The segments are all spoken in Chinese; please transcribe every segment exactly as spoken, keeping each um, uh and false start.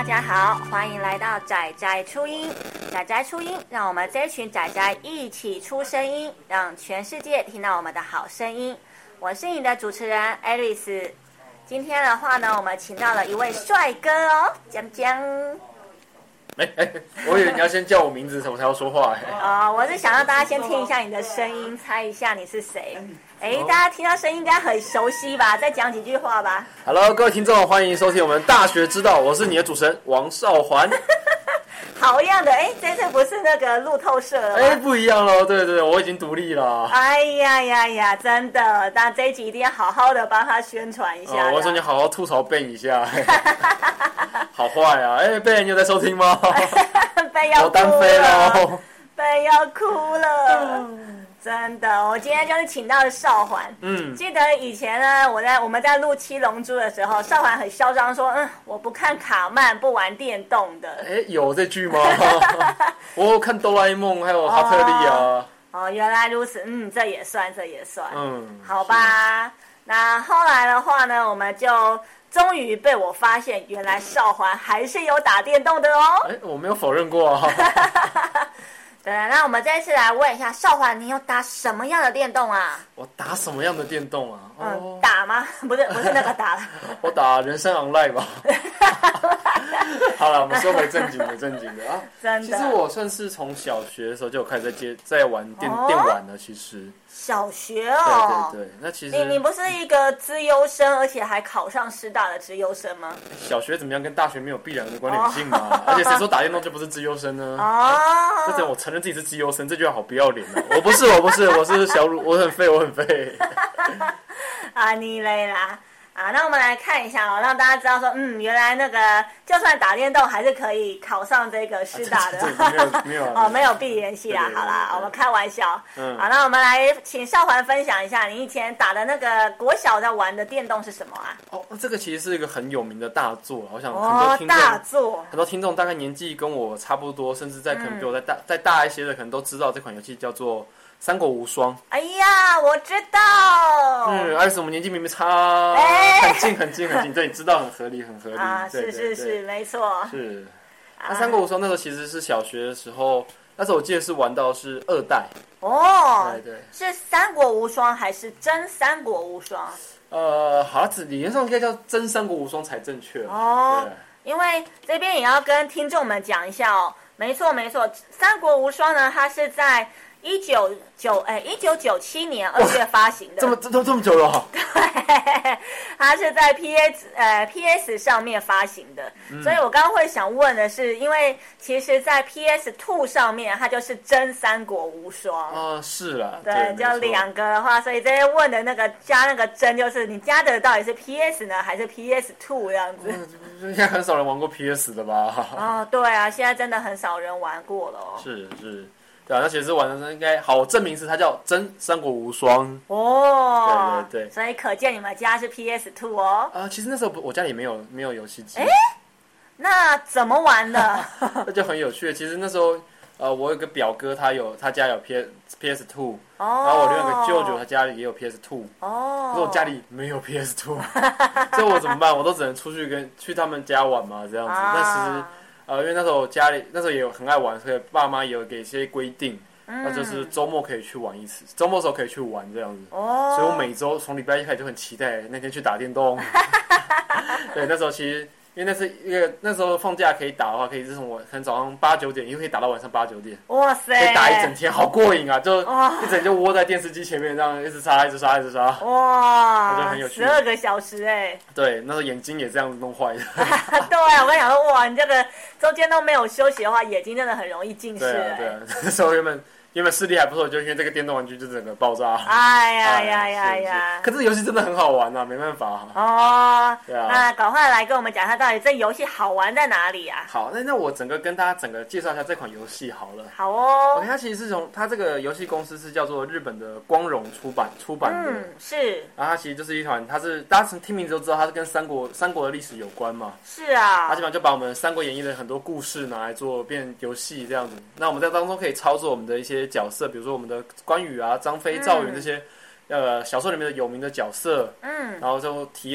家好，欢迎来到宅宅初音。宅宅初音，让我们这群宅宅一起出声音，让全世界听到我们的好声音。我是你的主持人 Alice。今天的话呢，我们请到了一位帅哥哦，江江。 哎哎，我以为你要先叫我名字，我才要说话。 哦、呃，我是想让大家先听一下你的声音，猜一下你是谁。哎，大家听到声音应该很熟悉吧？再讲几句话吧。 Hello， 各位听众，欢迎收听我们大学之道，我是你的主持人王少环。 好样的，哎，这次不是那个路透社了吗？ 哎，不一样喽，对对对，我已经独立了。 哎呀呀呀，真的，但这一集一定要好好的帮他宣传一下。 哦、我说你好好吐槽 Ben 一下。好坏啊！哎 ，Ben 你有在收听吗？ Ben 要哭了， 我单飞喽 ，Ben 要哭了。真的，我今天就是请到了少环。嗯，记得以前呢，我在我们在录七龙珠的时候，少环很嚣张说：“嗯，我不看卡漫，不玩电动的。” 哎，有这句吗？我有看哆啦 A 梦，还有哈特利啊。 哦，哦，原来如此。嗯，这也算，这也算。 嗯， 好吧。那后来的话呢，我们就终于被我发现，原来少环还是有打电动的哦。 哎，我没有否认过啊。 对，那我们这一次来问一下少环，你有打什么样的电动啊？ 我打什么样的电动啊？ 嗯，哦、打吗？不是，不是那个打了。 我打人生 online 吧。好了，我们说回正经的，正经的啊。 真的。 其实我算是从小学的时候就有开始在接在玩电、哦、电玩了，其实。 小学哦。 对对对，那其实你你不是一个资优生，而且还考上师大的资优生吗？ 小学怎么样跟大学没有必然的关联性嘛？哦、而且谁说打电动就不是资优生呢？ 哦， 这点我承认自己是资优生，这句话好不要脸啊！我不是，我不是，我是小乳，我很废，我很废。 啊，你累啦！啊，那我们来看一下哦，让大家知道说，嗯，原来那个就算打电动还是可以考上这个师大的， 啊、没有没有哦，没有必联系啦。好啦，我们开玩笑。嗯，好，那我们来请少环分享一下，你以前打的那个国小在玩的电动是什么啊？ 哦，这个其实是一个很有名的大作，我想很多听众、 哦、大作， 很多听众大概年纪跟我差不多，甚至在可能比我再大、嗯、再大一些的，可能都知道这款游戏叫做。三国无双， 哎呀，我知道。 嗯，而且我们年纪明明差、欸、很近很近很近，对，你知道很合理很合理啊，是是是，没错。 是，那、啊、三国无双那时候其实是小学的时候，那时候我记得是玩到是二代。 哦， 对对， 是三国无双还是真三国无双？ 呃，好像理论上应该叫真三国无双才正确。 哦，因为这边也要跟听众们讲一下哦，没错没错，三国无双呢，它是在。一九九哎，一九九七年二月发行的， 这么这这么久了。 对，它是在 P S 呃 P S 上面发行的，嗯、所以我刚刚会想问的是，因为其实，在 P S 二 上面，它就是真三国无双。 啊、呃，是啦。 对，对就两个的话，所以这些问的那个加那个真，就是你加的到底是 P S 呢，还是 P S 二 这样子？ 现在很少人玩过 P S 的吧？ 哦，对啊，现在真的很少人玩过了哦。 是是。对啊，那其实玩的应该好，证明是它叫真三国无双哦。 对对对， 所以可见你们家是 P S 二 哦。 啊、呃，其实那时候我家里没有没有游戏机。 哎，那怎么玩的？ 那就很有趣。其实那时候，呃，我有个表哥，他有他家有 P P S 二，哦，然后我另外一个舅舅他家里也有 P S 二，哦，可是我家里没有 P S 二，所以我怎么办？我都只能出去跟去他们家玩嘛，这样子。啊、但其实。呃，因为那时候我家里那时候也有很爱玩，所以爸妈也有给一些规定，嗯、那就是周末可以去玩一次，周末的时候可以去玩这样子。哦，所以我每周从礼拜一开始就很期待那天去打电动。对，那时候其实因为那是一个那时候放假可以打的话，可以是从我可能早上八九点，又可以打到晚上八九点。 哇塞！ 可以打一整天，好过瘾啊！就一整就窝在电视机前面，这样一直杀，一直杀，一直杀。 哇！ 我觉得很有趣。 十二个小时哎、欸。 对，那时候眼睛也这样子弄坏的。 对啊，我跟你讲说，哇，你这个中间都没有休息的话，眼睛真的很容易近视、欸。 对啊，对啊，那时候原本。原本视力还不错，就因为这个电动玩具就整个爆炸。 哎呀呀呀呀！ 可是游戏真的很好玩啊，没办法。 哦， 对啊。 那赶快来跟我们讲一下，到底这游戏好玩在哪里啊？ 好，那那我整个跟大家整个介绍一下这款游戏好了。 好哦。 OK， 它其实是从它这个游戏公司是叫做日本的光荣出版出版的。 嗯，是。 然后它其实就是一团，它是大家听名字都知道，它是跟三国三国的历史有关嘛。 是啊。 它基本上就把我们《三国演义》的很多故事拿来做变游戏这样子。那我们在当中可以操作我们的一些角色，比如说我们的关羽啊、张飞、赵云这些，嗯、呃，小说里面的有名的角色，嗯，然后就体验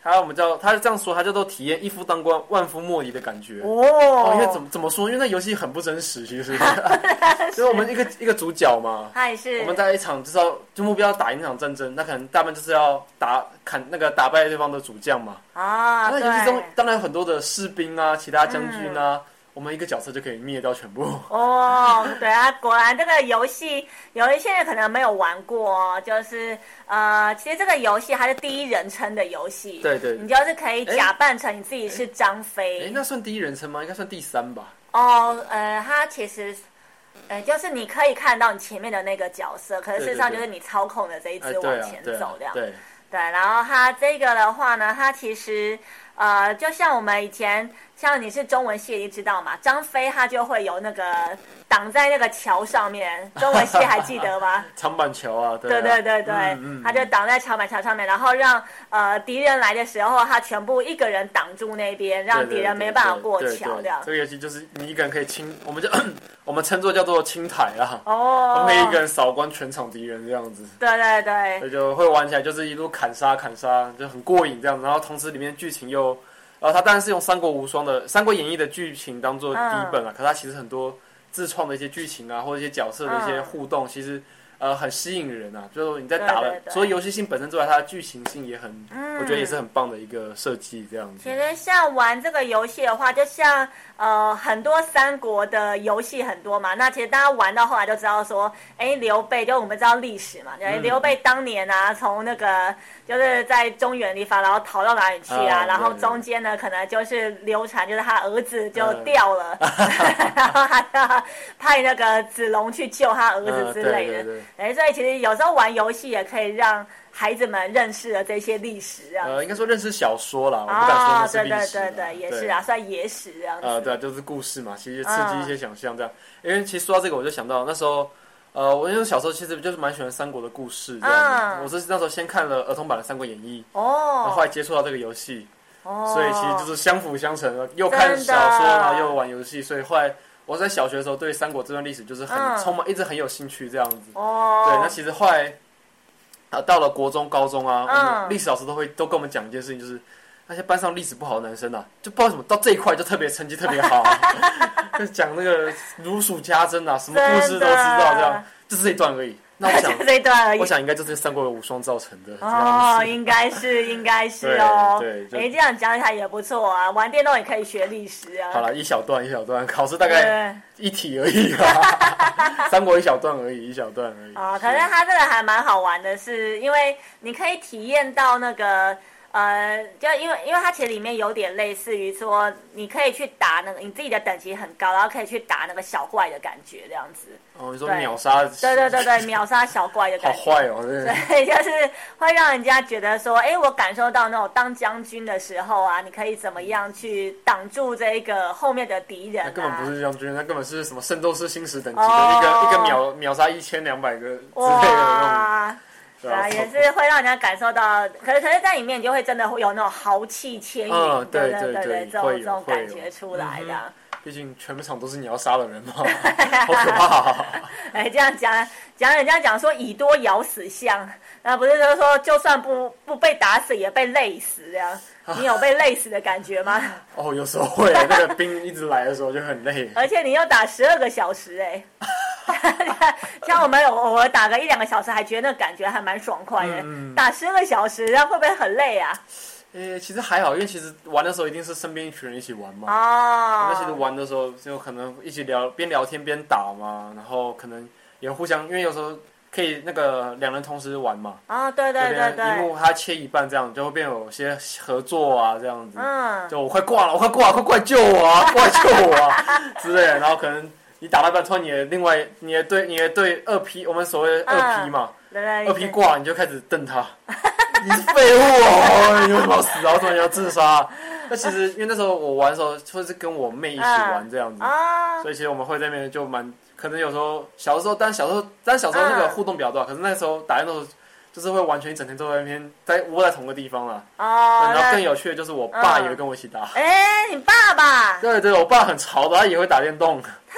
他我们叫他这样说，他叫做体验一夫当关万夫莫敌的感觉。 哦， 哦因为怎么怎么说？因为那游戏很不真实，其实。所以我们一个一个主角嘛， 他也是。 我们在一场就是要就目标打赢那场战争，那可能大半就是要打砍那个打败对方的主将嘛。 啊， 那游戏中当然有很多的士兵啊，其他将军啊。嗯我们一个角色就可以灭掉全部哦，对啊，果然这个游戏有一些人可能没有玩过，就是呃，其实这个游戏它是第一人称的游戏， 对对， 你就是可以假扮成你自己是张飞。 哎，那算第一人称吗？应该算第三吧。 哦，呃，它其实。呃，就是你可以看到你前面的那个角色，可是事实上就是你操控的这一只往前走这样。 对对对，然后它这个的话呢，它其实呃，就像我们以前，像你是中文系，你知道嘛？张飞他就会有那个挡在那个桥上面，中文系还记得吗？ 长板桥啊， 对、啊、对对对对，嗯嗯、他就挡在长板桥上面，然后让呃敌人来的时候，他全部一个人挡住那边，让敌人没办法过桥这样。 这个游戏就是你一个人可以清，我们就我们称作叫做清台啊。 哦， 我们可以一个人扫关全场敌人这样子。 对对对， 所以就会玩起来就是一路砍杀砍杀，就很过瘾这样子。然后同时里面剧情又，呃，它当然是用《三国无双》的《三国演义》的剧情当做底本啊，嗯、可是它其实很多自创的一些剧情啊，或者一些角色的一些互动，嗯、其实呃很吸引人啊。就是你在打了，除了游戏性本身之外，它的剧情性也很，嗯、我觉得也是很棒的一个设计这样子。 其实像玩这个游戏的话，就像。呃，很多三国的游戏很多嘛，那其实大家玩到后来就知道说，哎，刘备就我们知道历史嘛，嗯、刘备当年啊，从那个就是在中原地方，然后逃到哪里去啊？哦、然后中间呢，可能就是流传，就是他儿子就掉了，嗯、然后他就派那个子龙去救他儿子之类的。哎、嗯，所以其实有时候玩游戏也可以让孩子们认识了这些历史啊。 呃，应该说认识小说啦，我不敢说那是历史。 哦，对对对对，也是啊，算野史这样子。 呃，对啊，就是故事嘛，其实刺激一些想象这样。嗯、因为其实说到这个，我就想到那时候，呃，我因为小时候其实就是蛮喜欢三国的故事这样子。嗯、我是那时候先看了儿童版的《三国演义》，哦，然后后来接触到这个游戏，哦，所以其实就是相辅相成，又看小说，然后又玩游戏，所以后来我在小学的时候对三国这段历史就是很、嗯、充满，一直很有兴趣这样子。哦，对，那其实后来啊，到了国中、高中啊，嗯、我们历史老师都会都跟我们讲一件事情，就是。那些班上历史不好的男生啊，就不知道什么到这一块就特别成绩特别好、啊，就讲那个如数家珍啊，什么故事都知道，这样就是这一段而已。那我想这一段而已， 我想应该就是《三国无双》造成的。 哦，应该是，应该是哦。 对， 哎，这样讲起来也不错啊，玩电动也可以学历史啊。 好了，一小段一小段，考试大概一题而已啊，三国一小段而已，一小段而已。 哦，可是它这个还蛮好玩的是，是因为你可以体验到那个。呃，就因为因为它其实里面有点类似于说，你可以去打那个你自己的等级很高，然后可以去打那个小怪的感觉这样子。 哦，你说秒杀？ 对对对对，秒杀小怪的感觉。 好坏哦，对。 对，就是会让人家觉得说，哎，我感受到那种当将军的时候啊，你可以怎么样去挡住这个后面的敌人、啊。 那根本不是将军，那根本是什么圣斗士星矢等级的、哦、一个一个秒秒杀一千两百个之类的那种。 对啊，也是会让人家感受到，可是可是在里面你就会真的会有那种豪气千云， 嗯、对对对对，这种这种感觉出来的。 毕竟全场都是你要杀的人嘛，好可怕、啊！ 哎，这样讲讲人家讲说以多咬死象，那不是就是说就算不不被打死也被累死这样？你有被累死的感觉吗？ 哦，有时候会，那个兵一直来的时候就很累。 而且你要打十二个小时哎、欸，像我们有偶尔打个一两个小时，还觉得那感觉还蛮爽快的。嗯、打十二个小时，那会不会很累啊？ 诶，其实还好，因为其实玩的时候一定是身边一群人一起玩嘛。哦。那其实玩的时候就可能一起聊，边聊天边打嘛，然后可能也互相，因为有时候可以那个两人同时玩嘛。 啊、哦，对对对对。 荧幕它切一半这样，就会变有些合作啊这样子。嗯。就我快挂了，我快挂了，快过来救我啊，过来救我啊之类的，然后可能你打到一半，突然你的另外你的对你的对二 P， 我们所谓二 P 嘛， 嗯、对对二 P 挂了你就开始瞪他。你是废物哦！你为什么要死？然后突然要自杀？那其实因为那时候我玩的时候，就是跟我妹一起玩这样子，嗯、所以其实我们会在那边就蛮可能有时候小的时候，但小时候但小时候那个互动比较多，嗯、可是那时候打电动就是会完全一整天都在那边在窝在同个地方啦。哦。然后更有趣的就是我爸也会跟我一起打。 哎、嗯，你爸爸？ 对对，我爸很潮的，他也会打电动。 太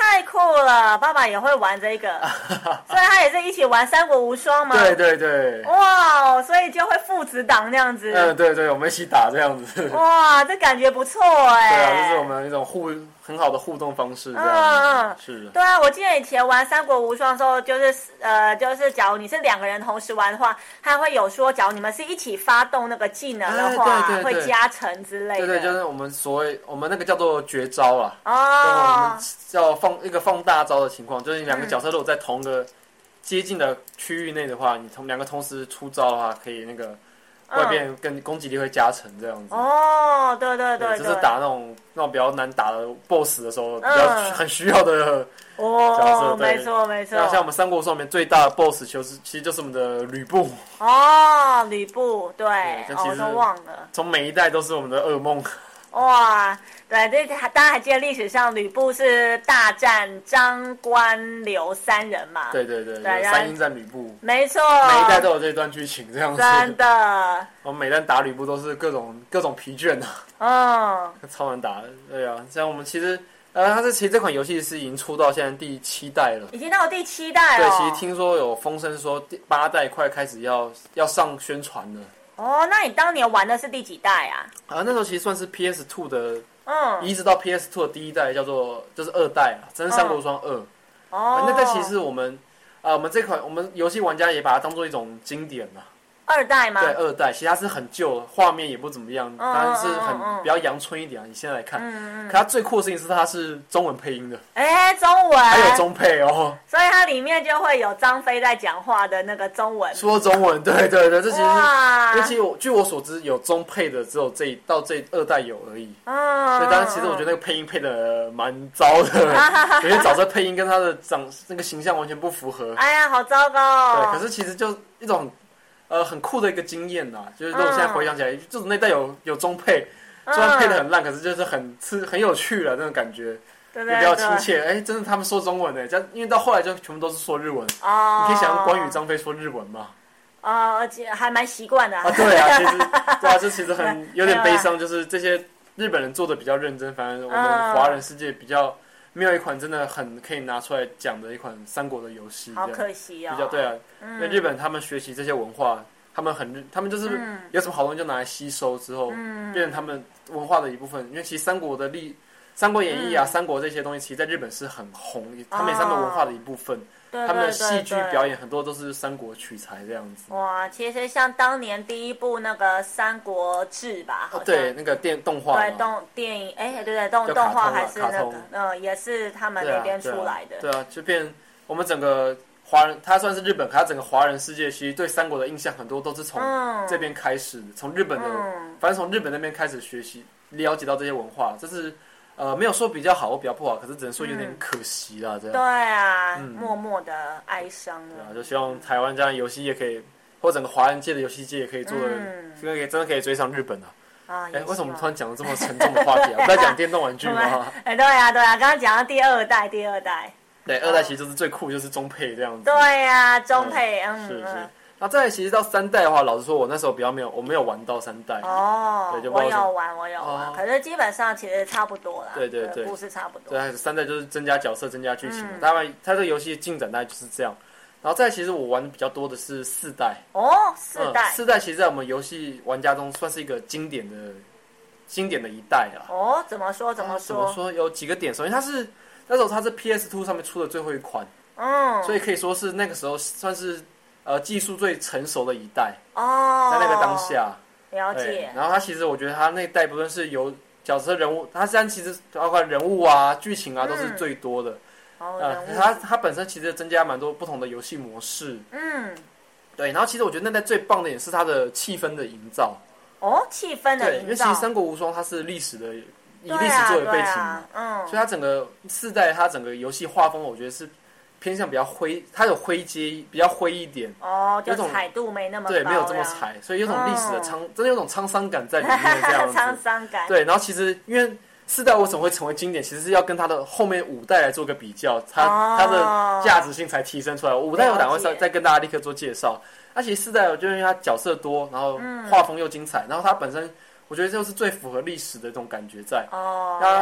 太酷了！爸爸也会玩这个，所以他也是一起玩《三国无双》吗？ 对对对。 哇，所以就会父子档那样子。 嗯，对对，我们一起打这样子。 哇，这感觉不错哎。 对啊，这是我们一种互很好的互动方式。这样嗯嗯， 是。 对啊，我记得以前玩《三国无双》的时候，就是呃，就是假如你是两个人同时玩的话，他会有说，假如你们是一起发动那个技能的话， 哎、对对对会加成之类的。 对对，就是我们所谓我们那个叫做绝招啦。 哦。 我们叫放一个放大招的情况，就是你两个角色如果在同个接近的区域内的话，你同两个同时出招的话，可以那个外边跟攻击力会加成这样子。 哦，对对对， 就是打那种那种比较难打的 B O S S 的时候，比较很需要的角色。 没错没错。 像我们三国上面最大的 B O S S 就是其实就是我们的吕布。 哦，吕布，对，我都忘了。 从每一代都是我们的噩梦。 哇，对，这大家还记得历史上吕布是大战张关刘三人嘛？ 对对对，对三英战吕布， 没错， 每一代都有这段剧情这样子。 真的， 我们每代打吕布都是各种各种疲倦啊， 嗯， 超难打的。对啊，像我们其实呃，它是其实这款游戏是已经出到现在第七代了， 已经到第七代了。 对，其实听说有风声说第八代快开始要要上宣传了。 哦，那你当年玩的是第几代啊？ 啊，那时候其实算是 P S 二 的， 嗯， 一直到 P S 二 的第一代叫做就是二代啊，真三国无双二。 哦， 啊，那代其实我们啊、呃，我们这款我们游戏玩家也把它当做一种经典嘛。 二代吗？ 对，二代其实它是很旧，画面也不怎么样，当然是很比较阳春一点啊。你现在来看，嗯嗯，可它最酷的事情是它是中文配音的， 哎，中文还有中配哦， 所以它里面就会有张飞在讲话的那个中文， 说中文，对对对，这其实尤其我据我所知有中配的只有这到这二代有而已，嗯，所以当然其实我觉得那个配音配的蛮糟的，有些角色配音跟他的长那个形象完全不符合， 哎呀，好糟糕哦。 对，可是其实就一种。呃，很酷的一个经验呐，就是如果现在回想起来，嗯、就是那代有有中配，虽然配的很烂，可是就是很是很有趣的那种感觉， 对对对， 比较亲切。哎，真的他们说中文呢，这样因为到后来就全部都是说日文。哦，你可以想象关羽、张飞说日文吗？ 哦，而且还蛮习惯的啊。 啊，对啊，其实对啊，这其实很有点悲伤，就是这些日本人做的比较认真，反正我们华人世界比较。没有一款真的很可以拿出来讲的一款三国的游戏， 好可惜哦。 比较对啊，嗯、因为日本他们学习这些文化，他们很他们就是有什么好东西就拿来吸收之后，嗯、变成他们文化的一部分。因为其实三国的历、三国演义啊、嗯、三国这些东西，其实在日本是很红，他们也是他们文化的一部分。 对对对对， 他们的戏剧表演很多都是三国取材这样子。 哇，其实像当年第一部那个《三国志》吧，好像、 哦、对，那个电动画， 对动电影，哎，对对动动画还是那个，嗯，也是他们那边出来的。 对啊，对啊，就变我们整个华人，他算是日本，他整个华人世界其实对三国的印象很多都是从这边开始的，从、嗯、日本的，嗯、反正从日本那边开始学习，了解到这些文化，这是。呃，没有说比较好或比较不好，可是只能说有点可惜啦，这样。 对啊，嗯、默默的哀伤了。 对啊，就希望台湾这样游戏业可以，或整个华人界的游戏界也可以做的，嗯、可以真的可以追上日本啊。啊，哎，为什么突然讲了这么沉重的话题啊？不在讲电动玩具吗？ 哎，对啊，对啊，刚刚讲到第二代，第二代。 对，二代其实就是最酷，就是中配这样子。 对啊，中配，嗯， 是是。那再来其实到三代的话，老实说，我那时候比较没有，我没有玩到三代。 哦，对，就我有玩，我有玩，哦、可是基本上其实差不多啦。 对对对， 故事差不多。 对，三代就是增加角色、增加剧情，嗯、当然它这个游戏的进展大概就是这样。然后再其实我玩的比较多的是四代。 哦，四代、 嗯。四代其实在我们游戏玩家中算是一个经典的、经典的一代啦。 哦，怎么说？怎么说？ 怎么说？有几个点，首先它是那时候它是 P S 二 上面出的最后一款，嗯，所以可以说是那个时候算是。呃，技术最成熟的一代哦，在那个当下了解。 然后它其实我觉得它那一代不论是有角色人物，它现在其实包括人物啊、剧情啊都是最多的。哦、嗯，呃，它它本身其实增加蛮多不同的游戏模式。嗯，对。然后其实我觉得那代最棒的也是它的气氛的营造。 哦，气氛的营造。 对，因为其实《三国无双》它是历史的，以历史作为背景嘛，啊啊、嗯，所以它整个四代它整个游戏画风，我觉得是。偏向比较灰，它有灰阶，比较灰一点。 哦，就彩度没那么高。 对，没有这么彩，所以有种历史的沧，嗯、真的有种沧桑感在里面这样子。 沧桑感。 对，然后其实因为四代为什么会成为经典，其实是要跟它的后面五代来做个比较，它、哦、它的价值性才提升出来。五代我等会再再跟大家立刻做介绍。那其实四代我就因为它角色多，然后画风又精彩，然后它本身我觉得就是最符合历史的这种感觉在。哦。那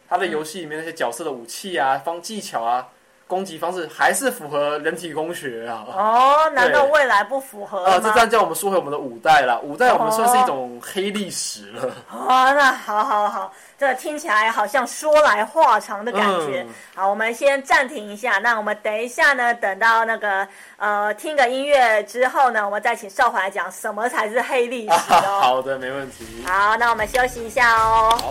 它的游戏里面那些角色的武器啊、方技巧啊、攻击方式还是符合人体工学啊。 哦，难道未来不符合吗？ 啊，这这样叫我们说回我们的五代啦。五代我们算是一种黑历史了。 哦，那好好好，这听起来好像说来话长的感觉。嗯、好，我们先暂停一下。那我们等一下呢，等到那个呃听个音乐之后呢，我们再请少华来讲什么才是黑历史哦。 啊、好的，没问题。 好，那我们休息一下哦。 好。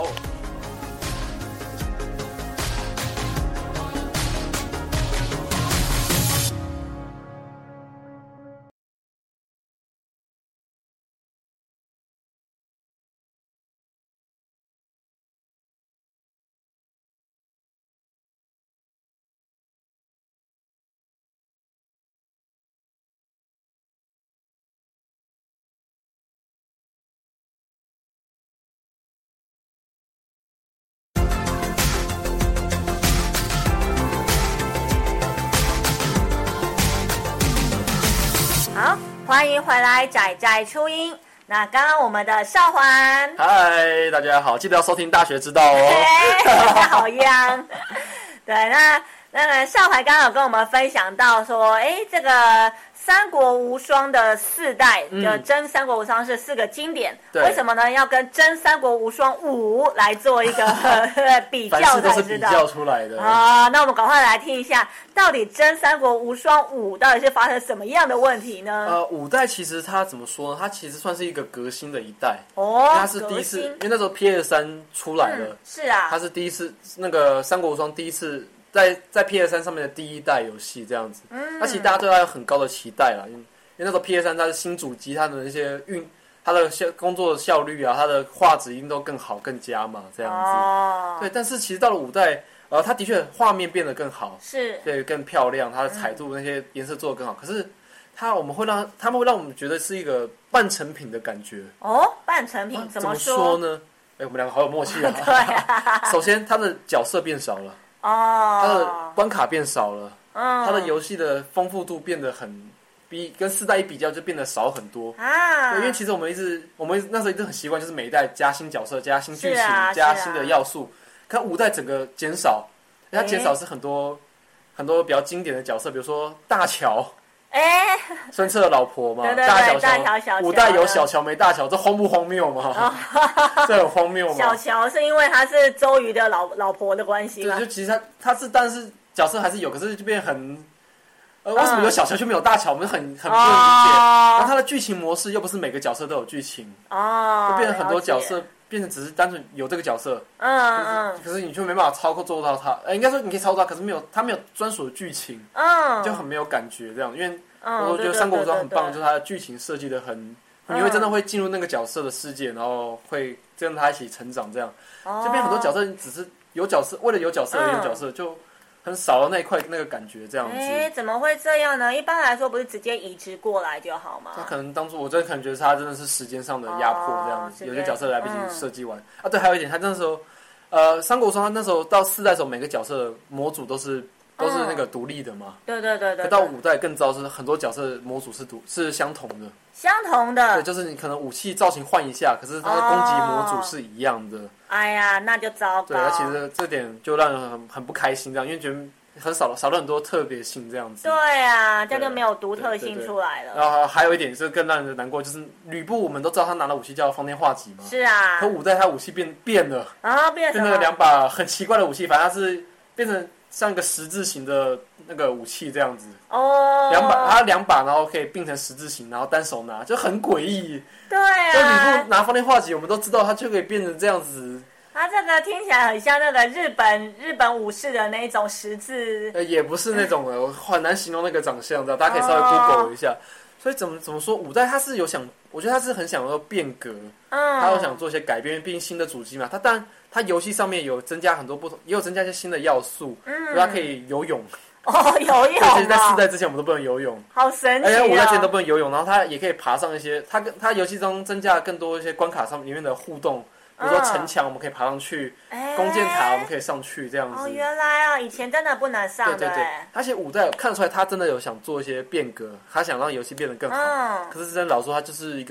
好，欢迎回来，仔仔初音。那刚刚我们的少环， 嗨，大家好，记得要收听《大学之道》哦。 好样。对，那那个少环刚刚有跟我们分享到说，哎，这个三国无双的四代，嗯、就真三国无双是四个经典，为什么呢？要跟真三国无双五来做一个比较才知道。 凡事都是比较出来的啊。那我们赶快来听一下，到底真三国无双五到底是发生什么样的问题呢？ 呃，五代其实它怎么说呢？它其实算是一个革新的一代哦， 它是第一次，因为那时候 P S 三 出来了、嗯， 是啊， 它是第一次那个三国无双第一次。在在 P S 三 上面的第一代游戏这样子，嗯，那其实大家对它有很高的期待啦，因为因为那时候 P S 三 它是新主机，它的那些运，它的效工作的效率啊，它的画质一定都更好更佳嘛，这样子。哦，对，但是其实到了五代，呃，它的确画面变得更好， 是， 对，更漂亮，它的彩度那些颜色做得更好，嗯、可是它我们会让他们会让我们觉得是一个半成品的感觉。 哦，半成品、啊、怎么说？ 怎么说呢？哎，我们两个好有默契啊。 对啊。 首先，它的角色变少了。 哦， 它的关卡变少了，嗯，它的游戏的丰富度变得很比跟四代一比较就变得少很多啊。因为其实我们一直我们那时候一直很习惯，就是每一代加新角色、加新剧情、啊、加新的要素。可五代整个减少，它减少是很多、欸、很多比较经典的角色，比如说大乔。 哎， 孙策的老婆嘛， 对对对大小大乔小乔， 五代有小乔没大乔，这荒不荒谬吗？哦、这很荒谬吗？ 小乔是因为他是周瑜的老老婆的关系吗？ 对，就其实他他是，但是角色还是有，可是就变很，呃，为什么有小乔就没有大乔？我们很很不能理解。哦、然后他的剧情模式又不是每个角色都有剧情，哦，就变成很多角色变成只是单纯有这个角色，嗯嗯，可是你就没办法操控做到他，呃，应该说你可以操作他，可是没有他没有专属的剧情，嗯，就很没有感觉这样，因为。嗯、我觉得《三国无双》很棒，就是它的剧情设计的很，嗯、你会真的会进入那个角色的世界，然后会跟他一起成长，这样。哦、这边很多角色只是有角色，为了有角色而有角色，嗯、就很少了那一块那个感觉，这样子。 哎，怎么会这样呢？一般来说不是直接移植过来就好吗？ 他可能当初我真的感觉他真的是时间上的压迫这样子，哦、有些角色来不及设计完、嗯、啊。对，还有一点，他那时候，呃，《三国无双》他那时候到四代的时候，每个角色模组都是。都是那个独立的嘛， 嗯、对对对对。 可到五代更糟，是很多角色模组是独是相同的， 相同的。 对，就是你可能武器造型换一下，可是它的攻击模组是一样的。哦、 哎呀，那就糟糕。 对，那其实这点就让人很很不开心，这样，因为觉得很少了少了很多特别性这样子。 对啊，这样就没有独特性出来了。 然后还有一点是更让人难过，就是吕布，我们都知道他拿的武器叫方天画戟嘛。 是啊。 可五代他武器变变了啊，变什么？ 变成两把很奇怪的武器，反正它是变成。像一个十字形的那个武器这样子哦，两把它两把，然后可以并成十字形，然后单手拿，就很诡异。 对啊， 就吕布拿方天画戟，我们都知道他就可以变成这样子。 他这个听起来很像那个日本日本武士的那一种十字， 呃，也不是那种的，我很难形容那个长相的，大家可以稍微 Google 一下。哦、所以怎么怎么说，五代他是有想，我觉得他是很想要变革，嗯，他有想做一些改变，毕竟新的主机嘛，他当然。它游戏上面有增加很多不同，也有增加一些新的要素，嗯，它可以游泳。 哦，游泳。 其实，在四代之前我们都不能游泳， 好神奇、哦。 而且五代之前都不能游泳，然后它也可以爬上一些，它跟它游戏中增加了更多一些关卡上里面的互动，比如说城墙我们可以爬上去，嗯、弓箭塔我们可以上去这样子。 哦，原来啊，以前真的不能上的。 对对对，而且五代看得出来他真的有想做一些变革，他想让游戏变得更好。嗯、可是真的老说他就是一个。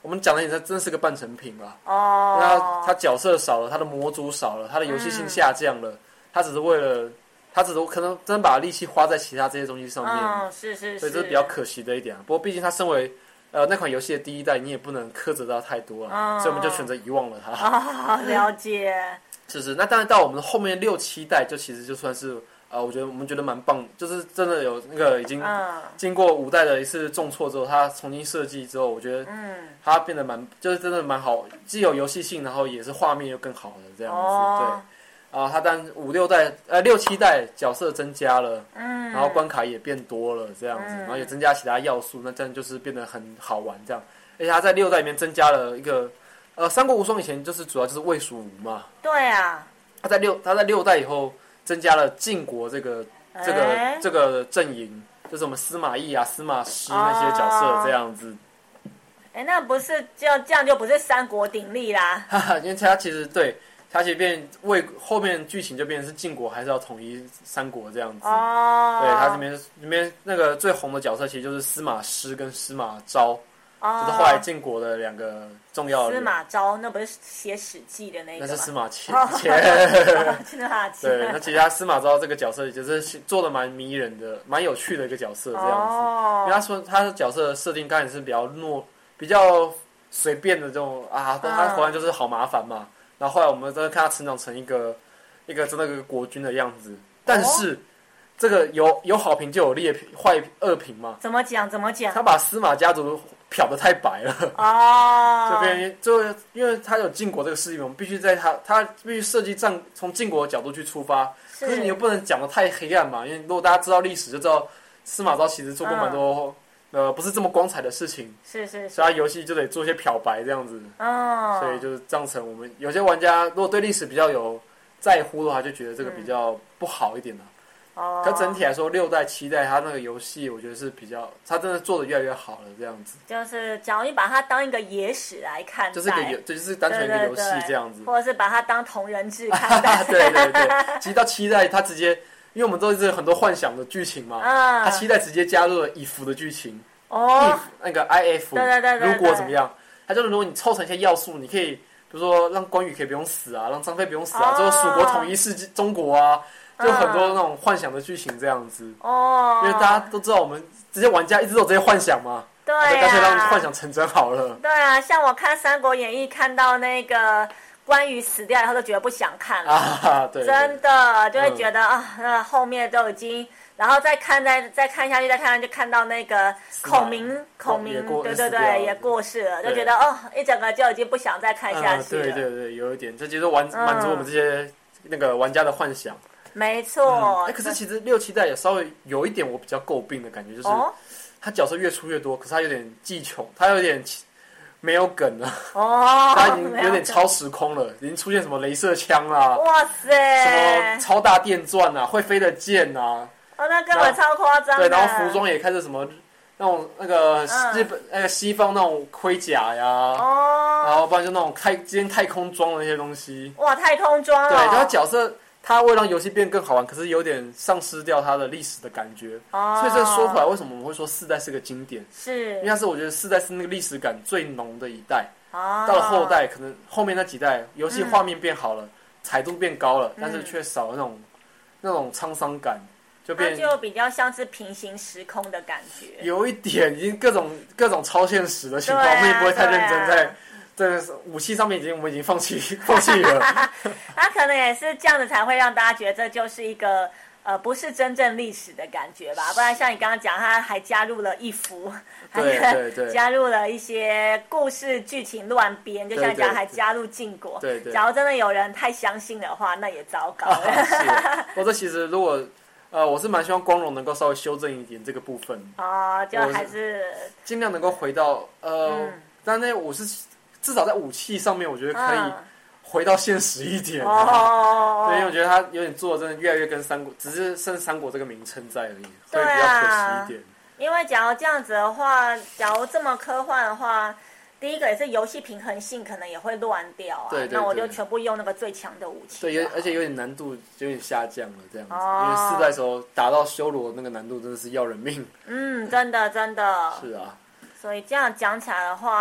我们讲的，它真的是个半成品啦。 哦， 那它角色少了，它的模组少了，它的游戏性下降了，它、嗯、只是为了，它只是可能真的把力气花在其他这些东西上面。 嗯，是是是。 所以这是比较可惜的一点、啊。不过毕竟它身为呃那款游戏的第一代，你也不能苛责到太多了、嗯，所以我们就选择遗忘了它。 哦，了解。 是是，那当然到我们的后面六七代，就其实就算是。呃，我觉得我们觉得蛮棒，就是真的有那个已经经过五代的一次重挫之后，它重新设计之后，我觉得它变得蛮，就是真的蛮好，既有游戏性，然后也是画面又更好的这样子。哦、对，啊、呃，它当然五六代呃六七代角色增加了，嗯，然后关卡也变多了这样子，嗯、然后也增加其他要素，那这样就是变得很好玩这样。而且它在六代里面增加了一个呃三国无双以前就是主要就是魏蜀吴嘛， 对啊， 它在六它在六代以后。增加了晋国这个这个、欸、这个阵营，就是我们司马懿啊、司马师那些角色这样子。 哎、哦欸，那不是这样这样就不是三国鼎立啦？ 哈哈，因为它其实对它其实变为后面剧情就变成是晋国还是要统一三国这样子。哦，对，它里面里面那个最红的角色其实就是司马师跟司马昭。哦、就是后来晋国的两个重要的司马昭，那不是写《史记》的那个吗？ 那是司马迁。 司马迁。 对，那其实他司马昭这个角色，就是做的蛮迷人的、蛮有趣的一个角色，这样子。哦、因为他说他的角色设定刚才是比较懦、比较随便的这种啊，他回来就是好麻烦嘛。然后后来我们真的看他成长成一个一个真的一个国君的样子，但是。哦这个有有好评就有劣评，坏恶评嘛？ 怎么讲？怎么讲？ 他把司马家族漂得太白了哦， 这边就因为他有晋国这个势力，我们必须在他他必须设计战从晋国的角度去出发，可是你又不能讲得太黑暗嘛，因为如果大家知道历史就知道司马昭其实做过蛮多、嗯、呃不是这么光彩的事情， 是是是， 所以他游戏就得做一些漂白这样子，哦，所以就是造成我们有些玩家如果对历史比较有在乎的话，就觉得这个比较不好一点的、啊。哦，可整体来说，六代、七代，它那个游戏，我觉得是比较，它真的做的越来越好了，这样子。 就是假如你把它当一个野史来看待， 就是一个游，这就是单纯一个游戏这样子， 或者是把它当同人志看待。 对对对，其实到七代，它直接，因为我们都是很多幻想的剧情嘛，嗯，它七代直接加入了if的剧情，哦 ，if 那个 if， 对对 对, 對， 如果怎么样，它就是如果你凑成一些要素，你可以，比如说让关羽可以不用死啊，让张飞不用死啊，最后蜀国统一世界中国啊。就很多那种幻想的剧情这样子哦，因为大家都知道我们这些玩家一直都有这些幻想嘛， 对啊， 干脆让幻想成真好了。 对啊，像我看《三国演义》，看到那个关羽死掉以后，都觉得不想看了啊，对， 真的就会觉得、嗯、啊，那后面都已经，然后再看再再看下去，再看下去就看到那个孔明，孔明，对对对，也过世了，就觉得哦，一整个就已经不想再看下去了。 嗯、对对对，有一点，这就是满满足我们这些、嗯、那个玩家的幻想。 没错、 嗯欸，可是其实六七代也稍微有一点我比较诟病的感觉，就是、哦、他角色越出越多，可是他有点技穷，他有点没有梗了。哦，他已经有点超时空了，已经出现什么镭射枪啦， 哇塞， 什么超大电钻啊，会飞的剑啊， 哦，那根本超夸张。 对，然后服装也开始什么那种那个日本、嗯、那个西方那种盔甲呀，哦，然后不然就那种开今天太空装的那些东西。 哇，太空装、哦。 对，然后角色。它为了让游戏变更好玩，可是有点丧失掉它的历史的感觉。哦，所以这说回来，为什么我们会说四代是个经典？是，因为它是我觉得四代是那个历史感最浓的一代。哦，到了后代，可能后面那几代游戏画面变好了，嗯、彩度变高了，嗯、但是却少了那种那种沧桑感，就变它就比较像是平行时空的感觉。 有一点，已经各种各种超现实的情况，啊、我们也不会太认真在。这武器上面已经我们已经放弃放弃了， 他可能也是这样子才会让大家觉得这就是一个呃不是真正历史的感觉吧，不然像你刚刚讲，他还加入了一幅， 对对对， 加入了一些故事剧情乱编，就像讲还加入晋国， 对 对, 对， 假如真的有人太相信的话，那也糟糕了。 啊、是，或者其实如果。呃，我是蛮希望光荣能够稍微修正一点这个部分哦，就还是尽量能够回到呃，嗯、但那我是至少在武器上面，我觉得可以回到现实一点、啊。哦，对，因为我觉得他有点做的真的越来越跟三国，只是剩三国这个名称在而已，会比较可惜一点。 因为假如这样子的话，假如这么科幻的话。第一个也是游戏平衡性可能也会乱掉啊， 对对对， 那我就全部用那个最强的武器。 对，而且有点难度有点下降了这样子，哦、因为四代的时候打到修罗那个难度真的是要人命。 嗯，真的真的。 是啊。 所以这样讲起来的话，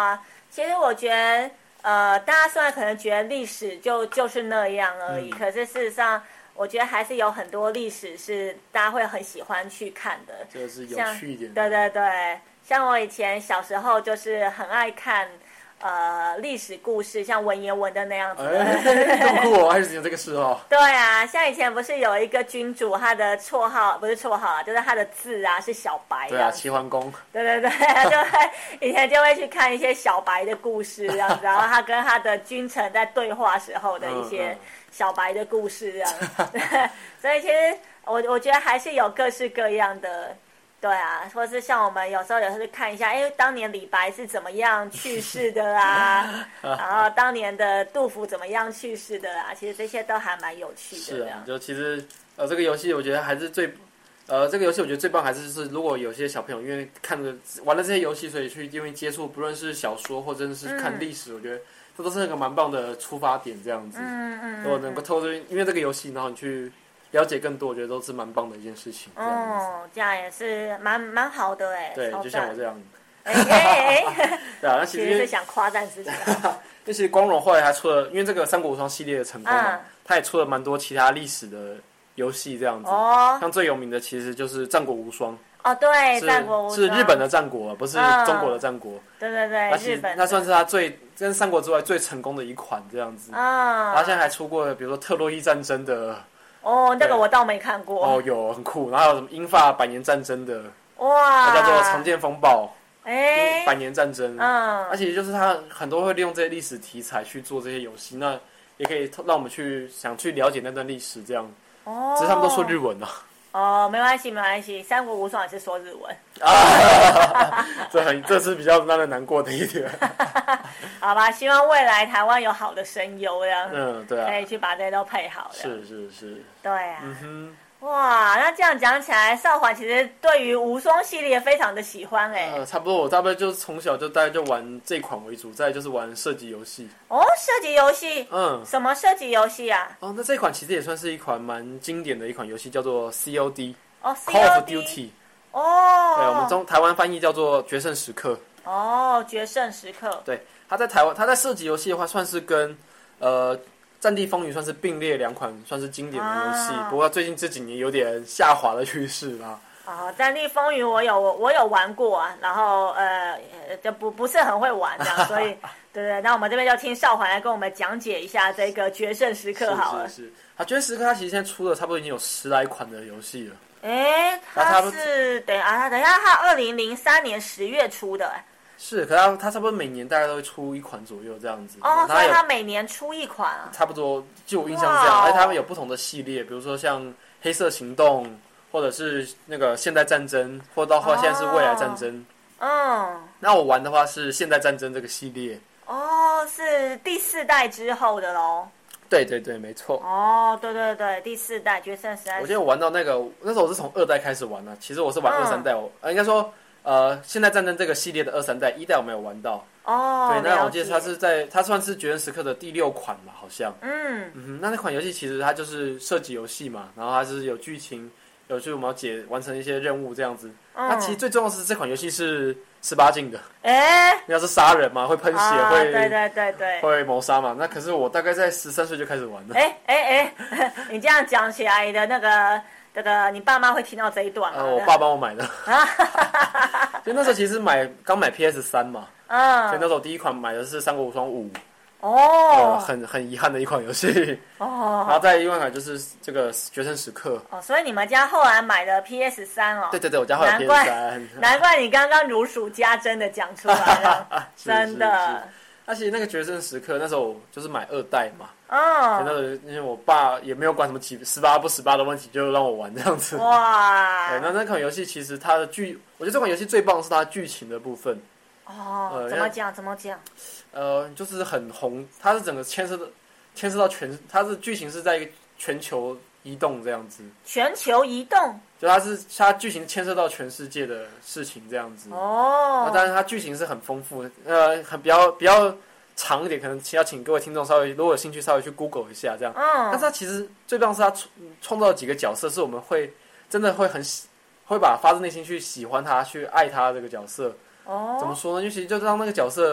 其实我觉得，呃，大家虽然可能觉得历史就就是那样而已，嗯、可是事实上，我觉得还是有很多历史是大家会很喜欢去看的， 就是有趣一点的。 对对对，像我以前小时候就是很爱看。呃，历史故事像文言文的那样子的， 哎，这么酷哦，还是有这个嗜好。 对啊，像以前不是有一个君主，他的绰号不是绰号啊，就是他的字啊是小白。 对啊，齐桓公。 对对对，就会以前就会去看一些小白的故事这样子，然后他跟他的君臣在对话时候的一些小白的故事这样子。嗯嗯所以其实我我觉得还是有各式各样的。对啊，或是像我们有时候也是看一下，哎，当年李白是怎么样去世的啊？然后当年的杜甫怎么样去世的啊？其实这些都还蛮有趣的。 是啊，就其实呃，这个游戏我觉得还是最呃，这个游戏我觉得最棒还是是，如果有些小朋友因为看着玩了这些游戏，所以去因为接触，不论是小说或者是看历史，嗯、我觉得这都是一个蛮棒的出发点，这样子。嗯嗯。如果能够透过因为这个游戏，然后你去。了解更多，我觉得都是蛮棒的一件事情。 哦，这样也是蛮蛮好的哎。 对，就像我这样。 哎哎哎。 对啊，那其实是想夸赞自己。 那其实光荣后来还出了，因为这个《三国无双》系列的成功嘛，嗯、他也出了蛮多其他历史的游戏这样子。哦。像最有名的其实就是《战国无双》。 哦，对，《战国无双》 是日本的战国，不是中国的战国。 嗯、对对对， 那日本。那算是他最跟三国之外最成功的一款这样子。啊、嗯。然后现在还出过，比如说特洛伊战争的。 哦，那个我倒没看过。 哦，有很酷，然后还有什么英法百年战争的，哇，叫做长剑风暴，哎，百年战争，嗯，而且就是他很多会利用这些历史题材去做这些游戏，那也可以让我们去想去了解那段历史，这样，哦，只是他们都说日文啊。 哦，没关系，没关系，《三国无双》也是说日文啊，这很这是比较让人难过的一点。 好吧，希望未来台湾有好的声优，这样， 嗯，对啊， 可以去把这些都配好。 是是是， 对啊。嗯哼。哇，那这样讲起来，少华其实对于无双系列非常的喜欢哎。 呃，差不多，我大概就是从小就大概就玩这款为主，再就是玩射击游戏。 哦，射击游戏，嗯，什么射击游戏啊？ 哦，那这款其实也算是一款蛮经典的一款游戏，叫做 C O D。 哦 ，Call of Duty。哦。对，我们中台湾翻译叫做决胜时刻。 哦，决胜时刻。 对，它在台湾，它在射击游戏的话，算是跟呃。战地风云算是并列两款算是经典的游戏，啊、不过最近这几年有点下滑的趋势啦。 哦，战地风云我有我有玩过啊，然后呃就不不是很会玩这样，所以对对，那我们这边就听少环来跟我们讲解一下这个决胜时刻好了。 是是是，它决胜时刻它其实现在出了差不多已经有十来款的游戏了。 哎，它是等啊，等一下，它二零零三年十月出的。 是，可是它它差不多每年大概都会出一款左右这样子。 哦，所以它每年出一款啊。 差不多，就我印象是这样。而且它们有不同的系列，比如说像黑色行动，或者是那个现代战争，或到后来现在是未来战争。嗯。那我玩的话是现代战争这个系列。 哦，是第四代之后的喽。 对对对，没错。 哦，对对对，第四代决胜时代。 我记得我玩到那个那时候我是从二代开始玩的，其实我是玩二三代，我、嗯、应该说。呃，现代战争这个系列的二三代，一代我没有玩到哦。对，那我记得它是在，它算是决胜时刻的第六款吧，好像。嗯嗯哼，那那款游戏其实它就是射击游戏嘛，然后它是有剧情，有就是我们要解完成一些任务这样子。嗯、那其实最重要的是这款游戏是十八禁的。哎、欸，要是杀人嘛，会喷血，啊、会对对对对， 会谋杀嘛。那可是我大概在十三岁就开始玩了。 哎哎哎，你这样讲起来，你的那个。这个你爸妈会听到这一段吗？ 呃，我爸帮我买的。就那时候其实买刚买 P S 三嘛，嗯，所以那时候第一款买的是《三国无双五》。哦、呃，很很遗憾的一款游戏。哦，然后再另外一款就是这个《决胜时刻》。 哦，所以你们家后来买的 P S 三哦？ 对对对，我家后来 P S 三。 难怪你刚刚如数家珍的讲出来了，真的。 那其实那个决胜时刻，那时候就是买二代嘛，哦，那个因为我爸也没有管什么几十八不十八的问题，就让我玩这样子。哇！对，那那款游戏其实它的剧，我觉得这款游戏最棒的是它剧情的部分。 哦，呃、怎么讲？怎么讲？ 呃，就是很红，它是整个牵涉的牵涉到全，它是剧情是在一个全球移动这样子。 全球移动。 就它是它剧情牵涉到全世界的事情这样子哦，但是它剧情是很丰富的，呃，很比较比较长一点，可能要请各位听众稍微如果有兴趣稍微去 Google 一下这样。嗯，但是它其实最棒是它创造几个角色，是我们会真的会很喜，会把发自内心去喜欢他，去爱他这个角色。哦，怎么说呢？因为其实就让那个角色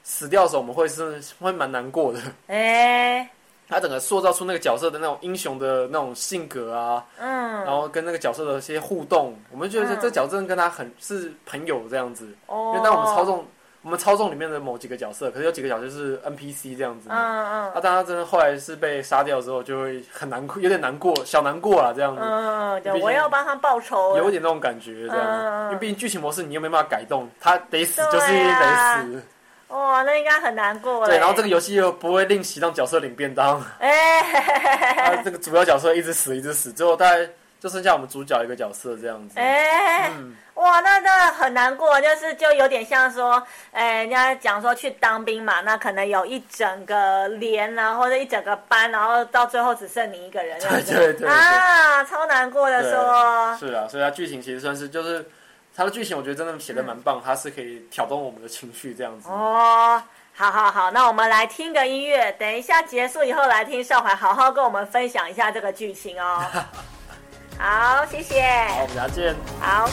死掉的时候，我们会是会蛮难过的。 哎、欸， 他整个塑造出那个角色的那种英雄的那种性格啊，嗯，然后跟那个角色的一些互动，我们觉得这角色跟他很是朋友这样子。哦，因为当我们操纵我们操纵里面的某几个角色，可是有几个角色是 N P C 这样子。嗯嗯。啊，当他真的后来是被杀掉之后，就会很难过，有点难过，小难过啦这样子。嗯嗯， 对，我要帮他报仇。 有一点那种感觉这样，嗯、因为毕竟剧情模式你又没办法改动，他得死就是得死。 哇，那应该很难过。 对，然后这个游戏又不会令其让角色领便当，哎、欸，啊，这个主要角色一直死一直死，最后大概就剩下我们主角一个角色这样子。哎、欸，嗯， 哇，那那很难过，就是就有点像说，哎、欸，人家讲说去当兵嘛，那可能有一整个连啊，或者一整个班，然后到最后只剩你一个人， 对对 对, 对啊，超难过的说。 是啊，所以它剧情其实算是就是。他的剧情我觉得真的写得蛮棒，他、嗯、是可以挑动我们的情绪这样子。哦， 好好好，那我们来听个音乐，等一下结束以后来听少怀好好跟我们分享一下这个剧情哦。好，谢谢。 好，我们下次见。 好。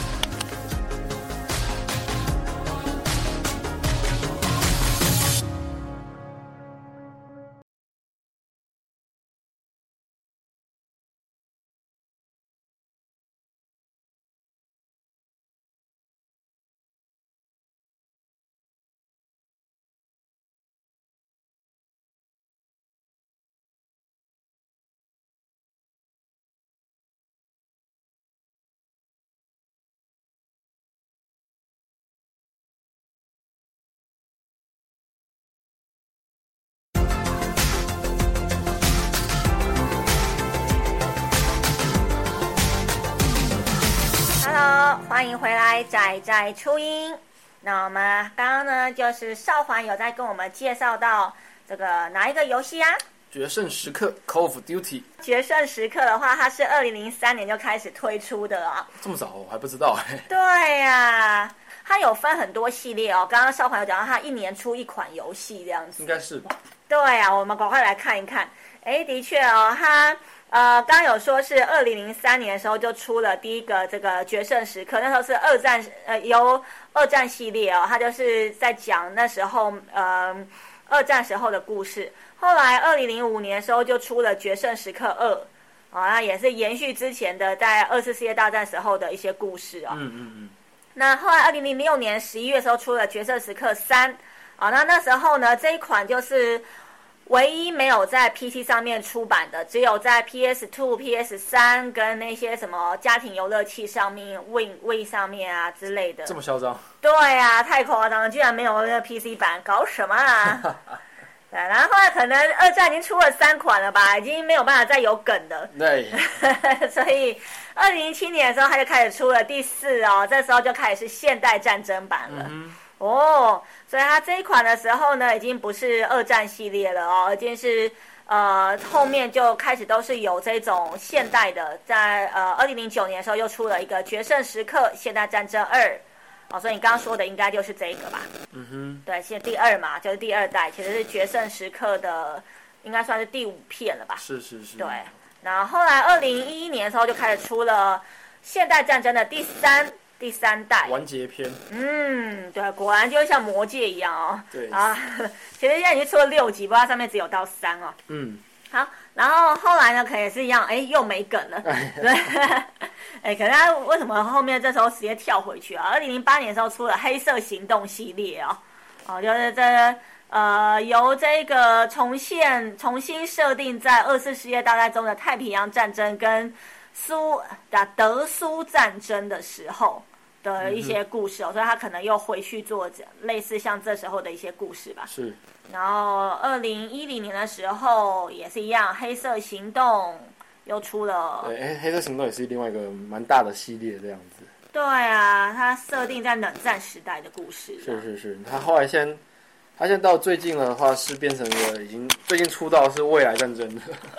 欢迎回来，宅宅初音。那我们刚刚呢，就是少环有在跟我们介绍到这个哪一个游戏啊？ 决胜时刻 Call of Duty。 决胜时刻的话，它是二零零三年就开始推出的啊。 这么早，我还不知道哎、欸。 对呀、啊，它有分很多系列哦。刚刚少环有讲到，它一年出一款游戏这样子。 应该是吧？ 对啊，我们赶快来看一看。哎，的确哦，它。呃，刚刚有说是二零零三年的时候就出了第一个这个决胜时刻，那时候是二战，呃，由二战系列哦，它就是在讲那时候呃二战时候的故事。后来二零零五年的时候就出了决胜时刻二，啊、哦，那也是延续之前的在二次世界大战时候的一些故事哦。嗯嗯嗯。那后来二零零六年十一月的时候出了决胜时刻三，啊、哦，那那时候呢这一款就是唯一没有在 P C 上面出版的，只有在 P S 二、P S 三跟那些什么家庭游乐器上面、Win Win 上面啊之类的。 这么嚣张？ 对啊，太夸张了，居然没有那个 P C 版，搞什么啊？对，然后后来可能二战已经出了三款了吧，已经没有办法再有梗了。 对， 所以二零零七年的时候他就开始出了第四哦，这时候就开始是现代战争版了。嗯哦，所以它这一款的时候呢，已经不是二战系列了哦，已经是呃后面就开始都是有这种现代的，在呃二零零九年的时候又出了一个《决胜时刻：现代战争二》哦，所以你刚刚说的应该就是这个吧？嗯哼，对，现在第二嘛，就是第二代，其实是《决胜时刻》的，应该算是第五片了吧？ 是是是。 对，然后后来二零一一年的时候就开始出了《现代战争》的第三。第三代完结篇， 嗯，对，果然就像魔戒一样哦。 对啊，其实现在已经出了六集，不过它上面只有到三哦。嗯，好，然后后来呢，可能也是一样，哎，又没梗了。对，哎，可能他为什么后面这时候直接跳回去啊？二零零八年的时候出了《黑色行动》系列哦，哦，就是这呃由这个重现、重新设定在二次世界大战中的太平洋战争跟苏的德苏战争的时候的一些故事哦，所以他可能又回去做类似像这时候的一些故事吧。 是。 然后二零一零年的时候也是一样，黑色行动又出了。 对，黑色行动也是另外一个蛮大的系列这样子。 对啊，它设定在冷战时代的故事。 是是是，他后来先，他现在到最近的话是变成了已经最近出道是未来战争的。 未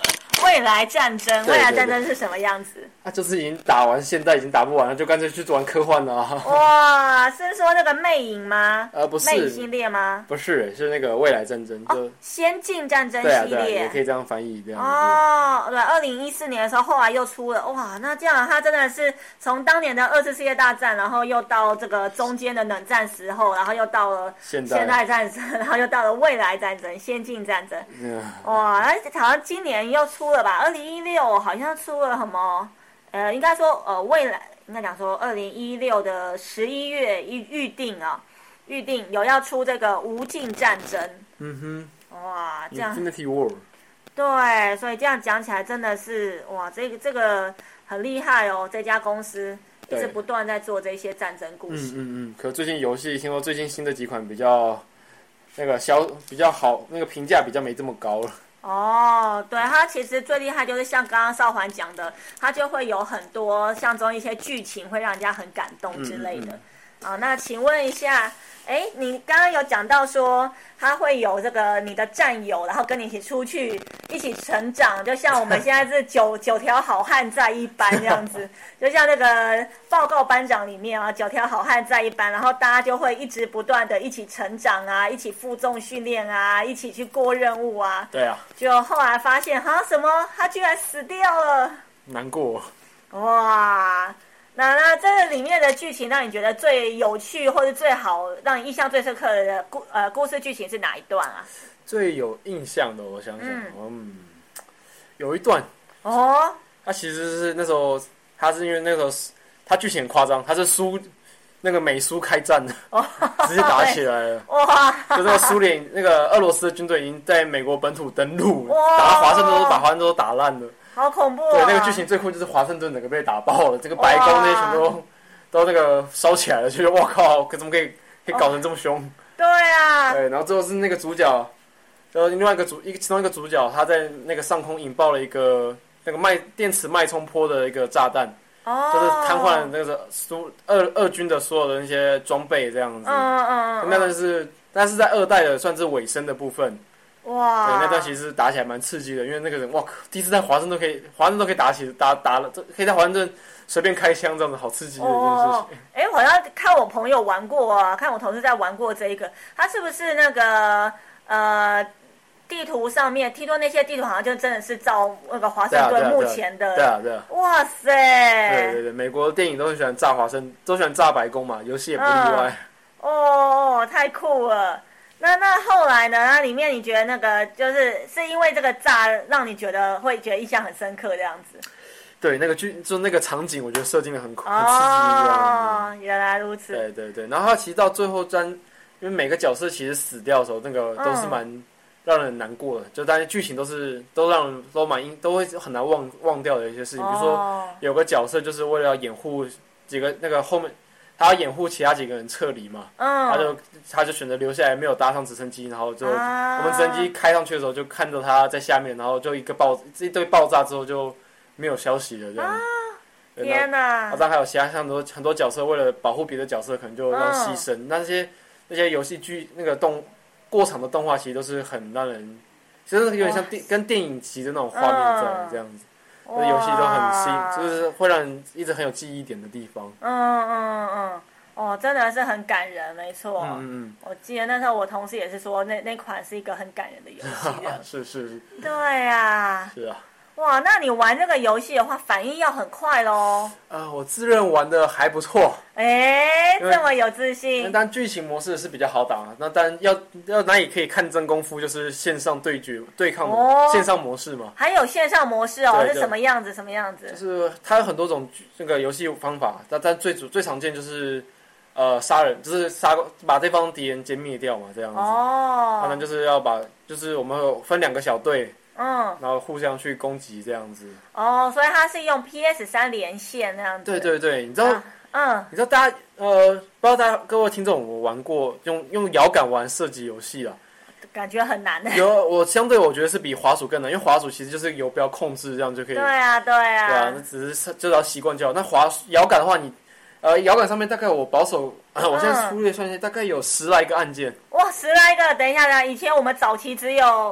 未来战争，未来战争是什么样子？ 啊，就是已经打完，现在已经打不完了，就干脆去玩科幻了、啊。 哇，是说那个魅影吗？ 呃，不是。 魅影系列吗？ 不是，是那个未来战争，就、 哦、先进战争系列。 对啊，对啊，也可以这样翻译这样。 哦，对，二零一四年的时候，后来又出了，哇，那这样它真的是从当年的二次世界大战，然后又到这个中间的冷战时候，然后又到了现代战争，然后又到了未来战争、先进战争。嗯、哇，那好像今年又出了吧？二零一六好像出了什么？呃，应该说呃，未来应该讲说，二零一六的十一月预预定啊，预定有要出这个无尽战争。嗯哼，哇，这样 Infinity War。 对，所以这样讲起来真的是哇，这个这个很厉害哦，这家公司一直不断在做这些战争故事。 嗯嗯嗯。可最近游戏听说最近新的几款比较那个销比较好，那个评价比较没这么高了。 哦，对，它其实最厉害就是像刚刚少环讲的，它就会有很多像中一些剧情会让人家很感动之类的。嗯嗯嗯好，那请问一下，哎，你刚刚有讲到说他会有这个你的战友，然后跟你一起出去，一起成长，就像我们现在是九九条好汉在一班这样子，就像那个报告班长里面啊，九条好汉在一班，然后大家就会一直不断的一起成长啊，一起负重训练啊，一起去过任务啊。 对啊。 就后来发现，哈，什么？他居然死掉了， 难过。 哇。那那这个里面的剧情让你觉得最有趣或者最好让你印象最深刻的故呃故事剧情是哪一段啊？ 最有印象的，我想想，嗯，嗯有一段哦， 他其实是那时候他是因为那时候他剧情很夸张，他是苏那个美苏开战的，哦、直接打起来了，哇！就那个苏联那个俄罗斯的军队已经在美国本土登陆，打华盛顿都把华盛顿都打烂了。 好恐怖啊！ 对，那个剧情最酷就是华盛顿整个被打爆了，这个白宫那些全都都那个烧起来了，就觉得哇靠，可怎么可以可以搞成这么凶？哦、 对啊。 对，然后最后是那个主角，然后另外一个主一个其中一个主角，他在那个上空引爆了一个那个脉电磁脉冲波的一个炸弹，哦，就是瘫痪了那个苏俄俄军的所有的那些装备这样子。嗯嗯嗯。那但是但是在二代的算是尾声的部分。哇！对，那段其实打起来蛮刺激的，因为那个人哇，第一次在华盛顿可以，华盛顿可以打起打打了，这可以在华盛顿随便开枪这样子，好刺激的一件事情。 哎、哦，我好像看我朋友玩过啊，看我同事在玩过这一个，他是不是那个呃地图上面，听说那些地图好像就真的是照那个华盛顿目前的。 对啊对啊。对啊对啊哇塞！ 对对对，美国的电影都很喜欢炸华盛，都喜欢炸白宫嘛，游戏也不例外。 嗯、哦，太酷了！那那后来呢？那里面你觉得那个就是是因为这个炸让你觉得会觉得印象很深刻这样子？ 对，那个剧就那个场景，我觉得设定的很很刺激这样子。哦，原来如此。 对对对，然后他其实到最后战，因为每个角色其实死掉的时候，那个都是蛮让人难过的，嗯、就但是剧情都是都让人都蛮都会很难忘忘掉的一些事情，比如说有个角色就是为了要掩护几个那个后面。他要掩护其他几个人撤离嘛，嗯，他就他就选择留下来，没有搭上直升机，然后就、啊、我们直升机开上去的时候，就看着他在下面，然后就一个爆一堆爆炸之后就没有消息了，这样。啊、 天哪！ 当然还有其他很多很多角色为了保护别的角色，可能就要牺牲。嗯、那些那些游戏剧那个动过场的动画，其实都是很让人，其实有点像电跟电影级的那种画面在这样子。那游戏都很新，就是会让人一直很有记忆点的地方。 嗯嗯嗯，哦，真的是很感人，没错。嗯嗯。我记得那时候我同事也是说，那那款是一个很感人的游戏的。 是是是。 对呀。 是啊。 哇，那你玩这个游戏的话，反应要很快咯。 呃，我自认玩的还不错。 哎，这么有自信。 但剧情模式是比较好打啊，那但要要哪里可以看真功夫，就是线上对决对抗、哦、线上模式嘛。 还有线上模式哦，是什么样子？什么样子？ 就是它有很多种那个游戏方法，但但最主最常见就是呃杀人，就是杀把对方敌人歼灭掉嘛，这样子。哦。当然就是要把，就是我们有分两个小队。嗯，然后互相去攻击这样子。 哦，所以它是用 P S 三 连线那样子。 对对对，你知道，啊、嗯，你知道大家呃，不知道大家各位听众有没有玩过用用摇杆玩射击游戏啦？ 感觉很难的。 有，我相对我觉得是比滑鼠更难，因为滑鼠其实就是游标控制这样就可以。 对啊，对啊。 对啊，那只是就要习惯就好。那滑摇杆的话，你呃摇杆上面大概我保守，呃、我现在粗略算一下，大概有十来个按键。 哇，十来个！等一下，等一下，以前我们早期只有。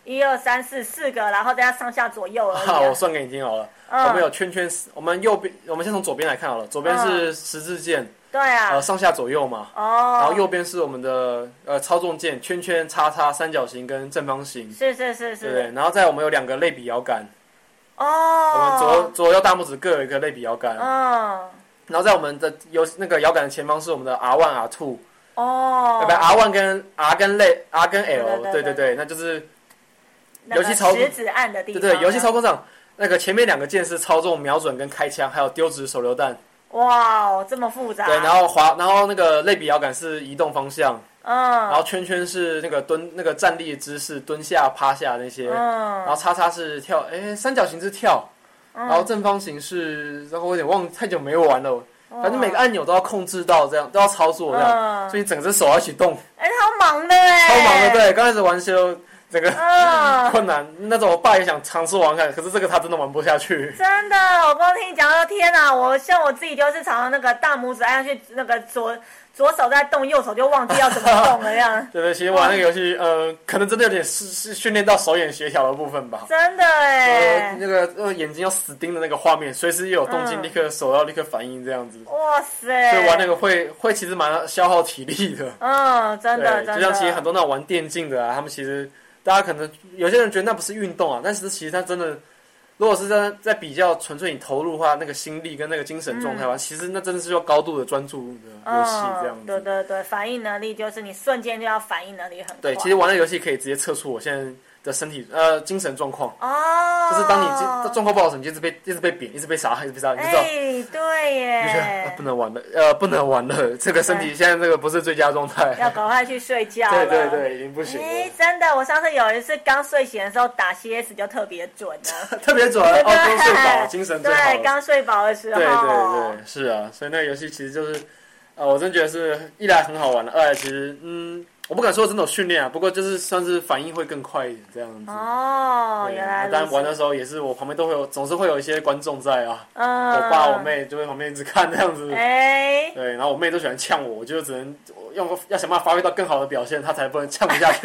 一二三四四个，然后再加上下左右而已、啊。 好，我算给你听好了。嗯、我们有圈圈，我们右边，我们先从左边来看好了。左边是十字键，嗯、 对啊， 呃，上下左右嘛。哦。然后右边是我们的呃操纵键，圈圈、叉叉、三角形跟正方形。 是是是是。 对，然后再我们有两个类比摇杆。 哦。 我们左左右大拇指各有一个类比摇杆。嗯。然后在我们的有那个摇杆的前方是我们的 R 一 R 二。哦。对不对 ？R 一 跟 R 跟类 R 跟 L， 对 对, 对对对，那就是游戏操控。 食指按的地方。 对对，游戏操控上。那个前面两个键是操纵瞄准跟开枪，还有丢掷手榴弹。 哇，这么复杂。 对，然后滑，然后那个类比摇杆是移动方向。嗯。然后圈圈是那个蹲那个站立的姿势，蹲下、趴下那些。嗯。然后叉叉是跳，哎，三角形是跳。嗯。然后正方形是，然后我有点忘，太久没玩了。反正每个按钮都要控制到，这样都要操作这样，嗯、所以整只手要一起动。 哎，超忙的哎。 超忙的，对，刚开始玩修。这个、嗯、困难，那种我爸也想尝试玩看，可是这个他真的玩不下去。 真的，我光听你讲到，天哪！我像我自己就是常常那个大拇指按下去，那个左左手在动，右手就忘记要怎么动了，这样。 对对，其实玩那个游戏，呃，可能真的有点是是训练到手眼协调的部分吧。 真的哎、 呃，那个呃眼睛要死盯着那个画面，随时有动静、嗯、立刻手要立刻反应这样子。 哇塞！ 所以玩那个会会其实蛮消耗体力的。 嗯，真的真的。 就像其实很多那种玩电竞的啊，他们其实。大家可能有些人觉得那不是运动啊，但是其实它真的，如果是在在比较纯粹你投入的话，那个心力跟那个精神状态的话，嗯、其实那真的是要高度的专注的游戏这样子、嗯。 对对对，反应能力就是你瞬间就要反应能力很快。 对，其实玩的游戏可以直接测出我现在的身体呃精神状况。哦。就是当你状况不好时，你就一直被一直被扁，一直被杀，一直被杀，你就知道。 哎，对耶。 你觉得、啊、不能玩了，呃，不能玩了，这个身体现在这个不是最佳状态。 要赶快去睡觉了。对对对，已经不行了。 哎，真的，我上次有一次刚睡醒的时候打 C S 就特别准了。 特别准哦，刚睡饱，精神最好。 对，刚睡饱的时候。 对对对，是啊，所以那个游戏其实就是，呃，我真觉得是一来很好玩的，二来其实嗯。我不敢说真的有训练啊，不过就是算是反应会更快一点这样子。 哦，原来如此。 当然玩的时候也是我旁边都会有，总是会有一些观众在啊。嗯。我爸我妹就会旁边一直看这样子。哎、欸。对，然后我妹都喜欢呛我，我就只能用要想办法发挥到更好的表现，她才不能呛不下去。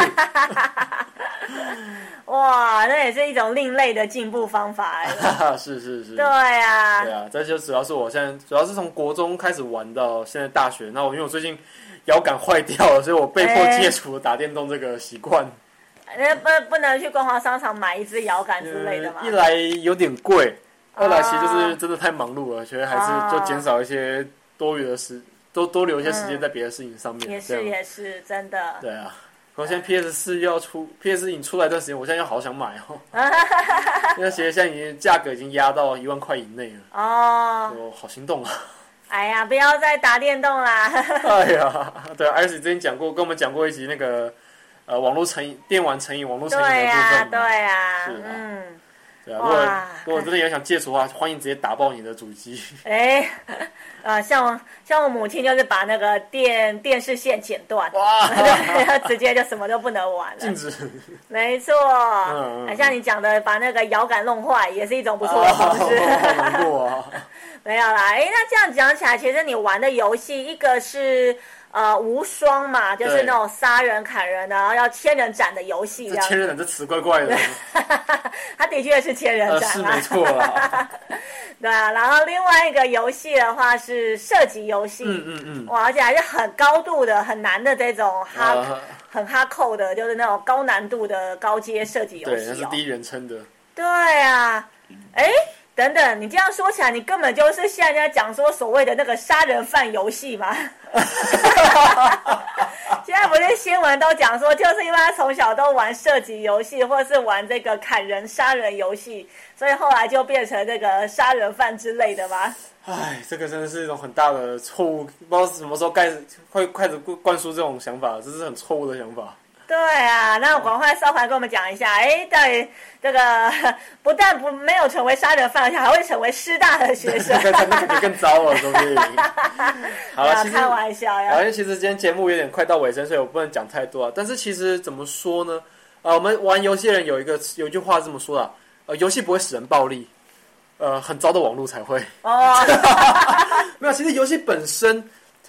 哇，那也是一种另类的进步方法哎。 是是是。 对啊。 对啊，这就主要是我现在主要是从国中开始玩到现在大学，那我因为我最近。摇杆坏掉了，所以我被迫戒除了打电动这个习惯。 那不不能去光华商场买一支摇杆之类的吗？ 嗯、一来有点贵，二来其实就是真的太忙碌了，所以还是就减少一些多余的时，多多留一些时间在别的事情上面。 嗯、也是也是真的。 对啊，我现在 P S 四又要出 ，P S 四已经出来一段时间，我现在又好想买哦。因为其实现在已经价格已经压到一万块以内了。哦。我好心动啊！ 哎呀，不要再打电动啦！ 哎呀，对 ，Iris 之前讲过，跟我们讲过一集那个呃网络成瘾、电玩成瘾、网络成瘾的部分嘛。 对呀，对呀， 是啊，嗯，对啊。如果如果真的有想戒除的话，欢迎直接打爆你的主机。 哎，呃，像我像我母亲就是把那个电电视线剪断，哇，直接就什么都不能玩了， 禁止。 没错，嗯嗯，像你讲的，把那个摇杆弄坏，也是一种不错的方式。 好难过啊。 没有啦，哎，那这样讲起来，其实你玩的游戏，一个是呃无双嘛，就是那种杀人砍人的，然后要千人斩的游戏。 这千人斩这词怪怪的。 它的确是千人斩、啊呃，是没错啦。 对啊，然后另外一个游戏的话是射击游戏，嗯嗯嗯，哇，而且还是很高度的、很难的这种哈，呃、很哈扣的，就是那种高难度的高阶射击游戏、哦。 对，那是第一人称的。 对啊，哎。等等，你这样说起来，你根本就是现在在讲说所谓的那个杀人犯游戏嘛？现在不是新闻都讲说，就是因为他从小都玩射击游戏，或是玩这个砍人杀人游戏，所以后来就变成这个杀人犯之类的吗？ 唉，这个真的是一种很大的错误，不知道什么时候开始会开始灌输这种想法，这是很错误的想法。 对啊，那赶快少环跟我们讲一下，哎，对，这个不但不没有成为杀人犯，而且还会成为师大的学生， 那肯定更糟了，说不定。好了， 开玩笑呀。 好，因为其实今天节目有点快到尾声，所以我不能讲太多啊。但是其实怎么说呢？呃，我们玩游戏的人有一个有一句话是这么说的，呃，游戏不会使人暴力，呃，很糟的网络才会。哦。没有，其实游戏本身它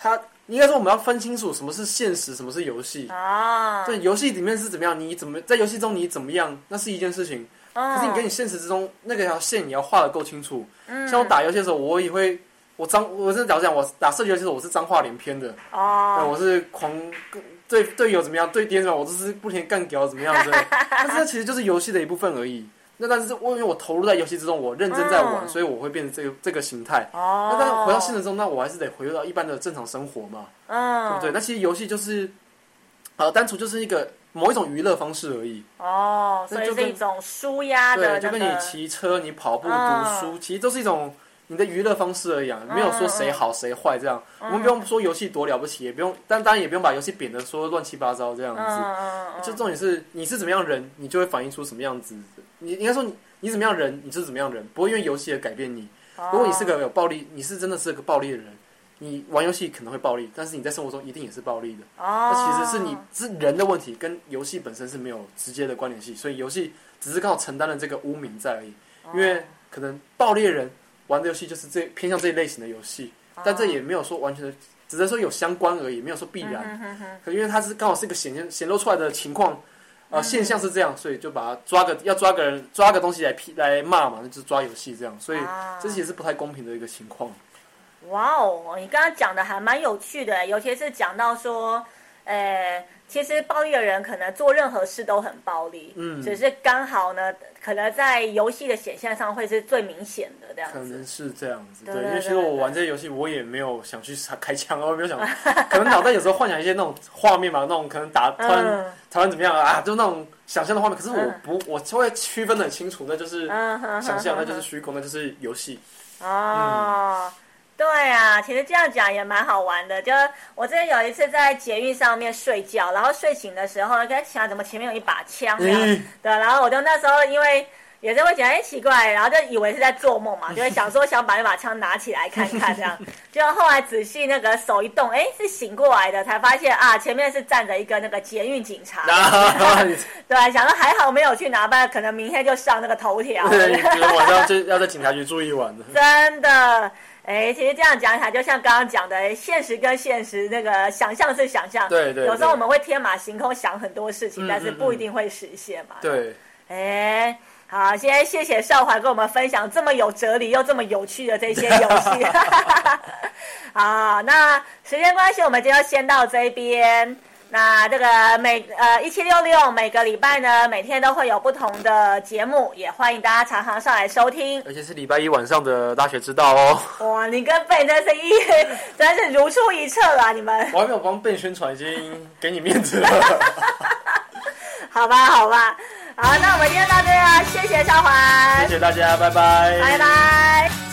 应该说我们要分清楚什么是现实，什么是游戏啊。 对，游戏里面是怎么样，你怎么在游戏中你怎么样，那是一件事情。可是你跟你现实之中那个条线你要画得够清楚。嗯，像我打游戏的时候，我也会，我脏，我是老实讲，我打射击游戏的时候我是脏话连篇的。哦，对，我是狂对队友怎么样，对敌人怎么样，我就是不停干屌怎么样之类的。但是这其实就是游戏的一部分而已。那但是我因为我投入在游戏之中，我认真在玩，嗯、所以我会变成这个这个形态。哦，那但是回到现实中，那我还是得回到一般的正常生活嘛。嗯，对不对？那其实游戏就是，呃，单纯就是一个。某一种娱乐方式而已哦，所以是一种舒压的、那个，对，就跟你骑车、你跑步、嗯、读书，其实都是一种你的娱乐方式而已啊，没有说谁好谁坏这样。嗯、我们不用说游戏多了不起，也不用，但当然也不用把游戏贬得说乱七八糟这样子。嗯、就重点是你是怎么样人，你就会反映出什么样子。你应该说你你怎么样人，你就是怎么样人，不会因为游戏而改变你。哦、如果你是个有暴力，你是真的是个暴力的人。你玩游戏可能会暴力，但是你在生活中一定也是暴力的。哦，那其实是你是人的问题，跟游戏本身是没有直接的关联性，所以游戏只是刚好承担了这个污名在而已。哦、因为可能暴力的人玩的游戏就是这偏向这一类型的游戏，哦、但这也没有说完全的，只能说有相关而已，没有说必然。嗯、哼哼可因为它是刚好是一个显现显露出来的情况，呃，现象是这样，所以就把它抓个要抓个人抓个东西来批来骂嘛，那就是抓游戏这样，所以这也是不太公平的一个情况。 哇哦，你刚刚讲的还蛮有趣的，尤其是讲到说，呃，其实暴力的人可能做任何事都很暴力，嗯，只是刚好呢，可能在游戏的显现上会是最明显的这样子。 可能是这样子，对，对对对对因为其实我玩这些游戏，我也没有想去开枪，我也没有想，可能脑袋有时候幻想一些那种画面嘛，那种可能打突然嗯、台湾怎么样啊，就那种想象的画面。可是我不，嗯、我就会区分得很清楚，那就是想象，那就是虚构，那就是游戏。 哦。嗯对啊，其实这样讲也蛮好玩的。就我之前有一次在捷运上面睡觉，然后睡醒的时候，跟想怎么前面有一把枪这样，嗯、对，然后我就那时候因为也是会觉得哎奇怪，然后就以为是在做梦嘛，就会想说想把那把枪拿起来看看这样，结果后来仔细那个手一动，哎是醒过来的，才发现啊前面是站着一个那个捷运警察，对，想说还好没有去拿，不然可能明天就上那个头条。 对，晚上就要在警察局住一晚的。 真的。哎，其实这样讲起来，就像刚刚讲的，现实跟现实那个想象是想象， 对 对, 对。 有时候我们会天马行空想很多事情，嗯、但是不一定会实现嘛。 对。 哎，好，现在谢谢少华跟我们分享这么有哲理又这么有趣的这些游戏。好，那时间关系，我们就要先到这边。那这个每呃一七六六每个礼拜呢，每天都会有不同的节目，也欢迎大家常常上来收听。 而且是礼拜一晚上的大学之道哦。 哇，你跟贝真是一真是如出一辙啊！你们我还没有帮贝宣传，已经给你面子了。 好吧，好吧，好，那我们今天到这啊，谢谢少环， 谢谢大家，拜拜， 拜拜。